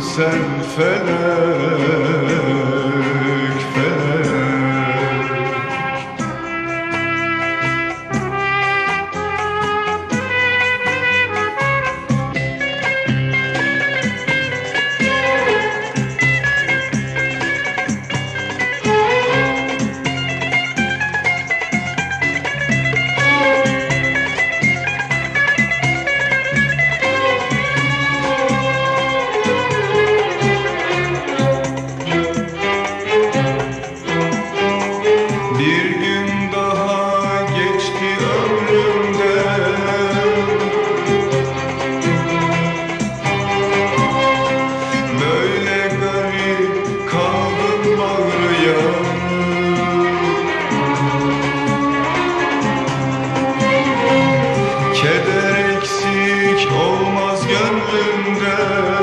sen felek felek. Keder eksik olmaz gönlümde.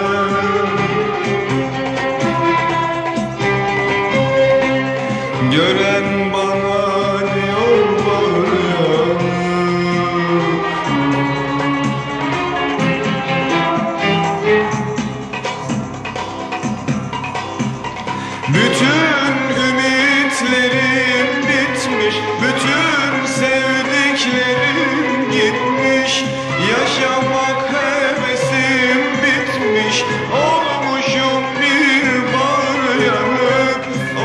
Gören bana diyor bağırıyor. Bütün ümitlerim bitmiş, bütün sevdiklerim gitmiş. Yaşamak hevesim bitmiş, olmuşum bir bağır yanık.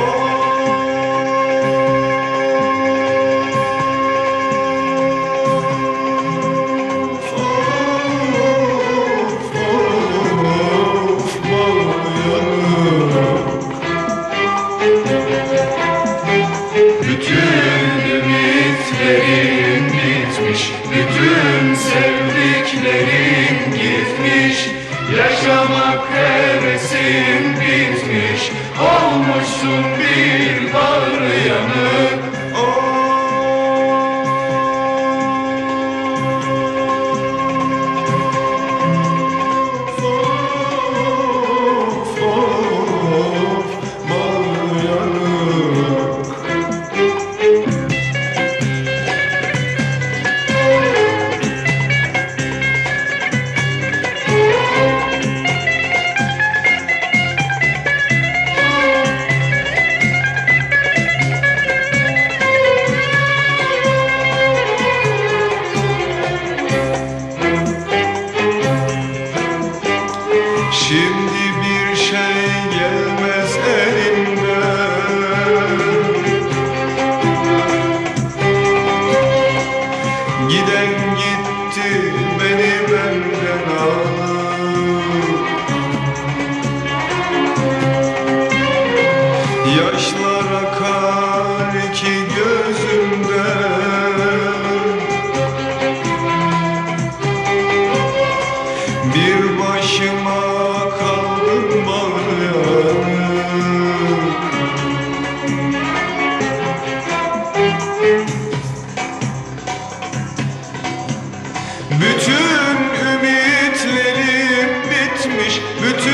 Of, of, of, bağır yanık. Bütün ümitlerim bitmiş, bütün sevdiklerim gitmiş. Yaşamak hevesim bitmiş, olmuşsun bir bağrı yanık. Of, of, of, bağrı yanık. Şimdi bir şey gelmez elimden. Giden gitti, beni benden alır. Yaşlar akar iki gözümden. Bir başıma kaldım bağırıyorum. Bütün ümitlerim bitmiş, bütün